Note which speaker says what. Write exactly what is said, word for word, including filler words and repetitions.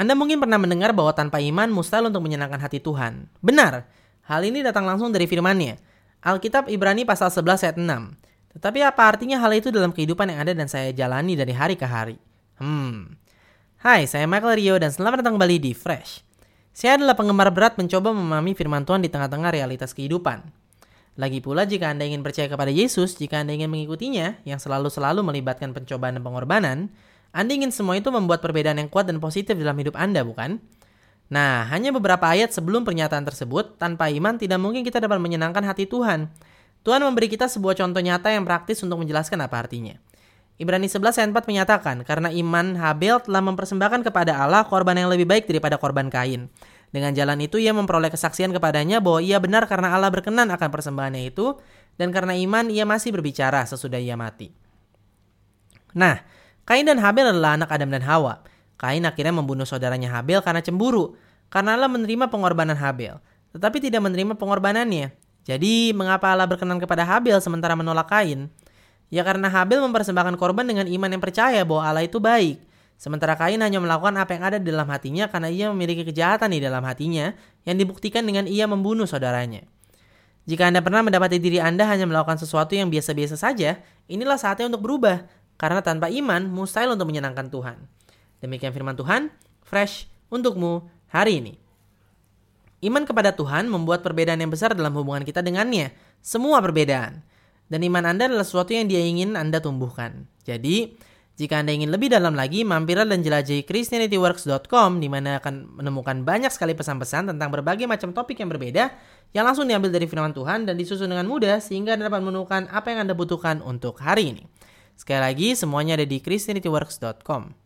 Speaker 1: Anda mungkin pernah mendengar bahwa tanpa iman mustahil untuk menyenangkan hati Tuhan. Benar, hal ini datang langsung dari firman-Nya. Alkitab Ibrani pasal sebelas ayat enam. Tetapi apa artinya hal itu dalam kehidupan yang ada dan saya jalani dari hari ke hari? Hmm. Hai, saya Michael Rio dan selamat datang kembali di Fresh. Saya adalah penggemar berat mencoba memahami firman Tuhan di tengah-tengah realitas kehidupan. Lagi pula jika Anda ingin percaya kepada Yesus, jika Anda ingin mengikutinya, yang selalu-selalu melibatkan pencobaan dan pengorbanan, Anda ingin semua itu membuat perbedaan yang kuat dan positif dalam hidup Anda, bukan? Nah, hanya beberapa ayat sebelum pernyataan tersebut, tanpa iman tidak mungkin kita dapat menyenangkan hati Tuhan. Tuhan memberi kita sebuah contoh nyata yang praktis untuk menjelaskan apa artinya. Ibrani sebelas ayat empat menyatakan, karena iman Habel telah mempersembahkan kepada Allah korban yang lebih baik daripada korban Kain. Dengan jalan itu ia memperoleh kesaksian kepadanya bahwa ia benar karena Allah berkenan akan persembahannya itu, dan karena iman ia masih berbicara sesudah ia mati. Nah, Kain dan Habel adalah anak Adam dan Hawa. Kain akhirnya membunuh saudaranya Habel karena cemburu, karena Allah menerima pengorbanan Habel, tetapi tidak menerima pengorbanannya. Jadi, mengapa Allah berkenan kepada Habel sementara menolak Kain? Ya karena Habel mempersembahkan korban dengan iman yang percaya bahwa Allah itu baik. Sementara Kain hanya melakukan apa yang ada di dalam hatinya karena ia memiliki kejahatan di dalam hatinya yang dibuktikan dengan ia membunuh saudaranya. Jika Anda pernah mendapati diri Anda hanya melakukan sesuatu yang biasa-biasa saja, inilah saatnya untuk berubah. Karena tanpa iman, mustahil untuk menyenangkan Tuhan. Demikian firman Tuhan, fresh untukmu hari ini. Iman kepada Tuhan membuat perbedaan yang besar dalam hubungan kita dengannya. Semua perbedaan. Dan iman Anda adalah sesuatu yang Dia ingin Anda tumbuhkan. Jadi, jika Anda ingin lebih dalam lagi, mampirlah dan jelajahi christianity works dot com di mana akan menemukan banyak sekali pesan-pesan tentang berbagai macam topik yang berbeda yang langsung diambil dari firman Tuhan dan disusun dengan mudah sehingga Anda dapat menemukan apa yang Anda butuhkan untuk hari ini. Sekali lagi, semuanya ada di christianity works dot com.